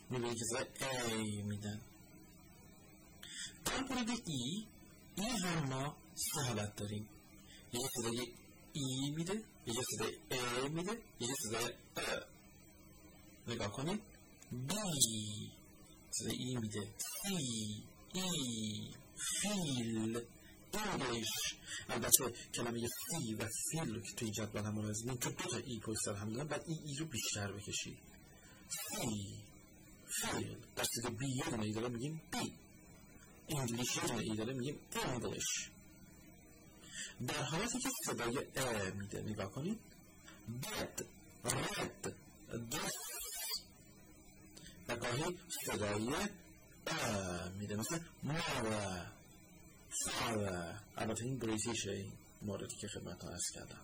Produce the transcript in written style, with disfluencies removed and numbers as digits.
میبینی که صدای ای میدن. در مورد ای هم ما سه حالت داریم. یکی صدای ای میده، یکی صدای ای میده، یکی صدای نگاه کنید. بی صدای ای میده، سی، ای، فیل، انگلیش. البته کلمه سی و فیل رو که توی جدول هم ملاحظه تو دو تا ای پشت سر هم دارن، بعد ای رو بیشتر بکشی. سی، فیل. در صدای بی یه دونه ای داره میگیم بی. انگلیش یه دونه ای داره میگیم انگلیش. در حالتی که صدای ا میده نگاه کنید. بد، رد، دست. و گاهی صدای ا میده مثل ماره، فاره. البته این بریتیشه این موردی که خدمت ها عرض کردم.